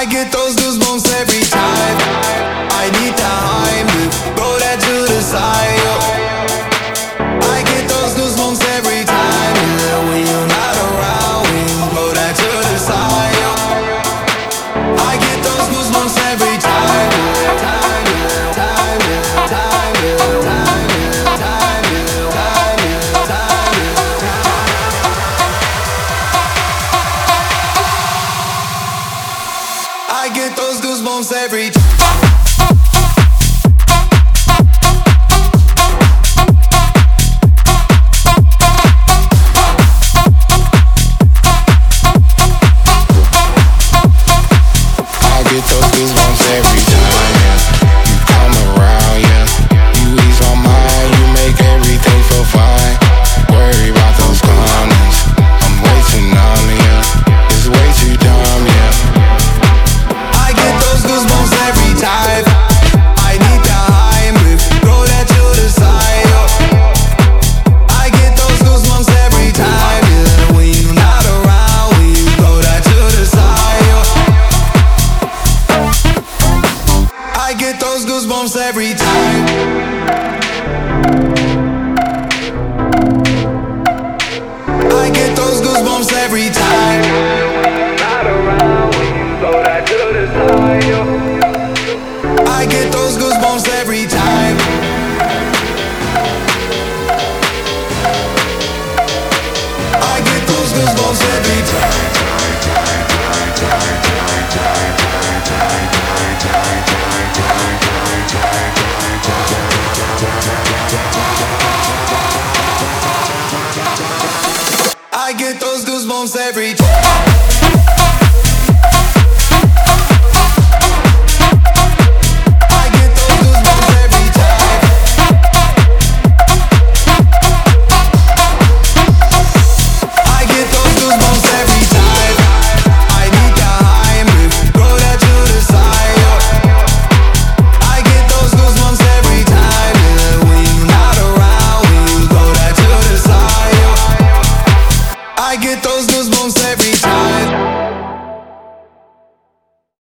I get those goosebumps every time. I need the Heimlich, throw that to the side. I get those goosebumps every time. Yeah, when you're not around, when you throw that to the side. I get those goosebumps every time. Time, time, time, time, time, time, I get those goosebumps every time. I get those goosebumps every time. I get those goosebumps every time. Not around when you throw that to the side. I get those goosebumps every time. I get those goosebumps every time. I get those goosebumps every time.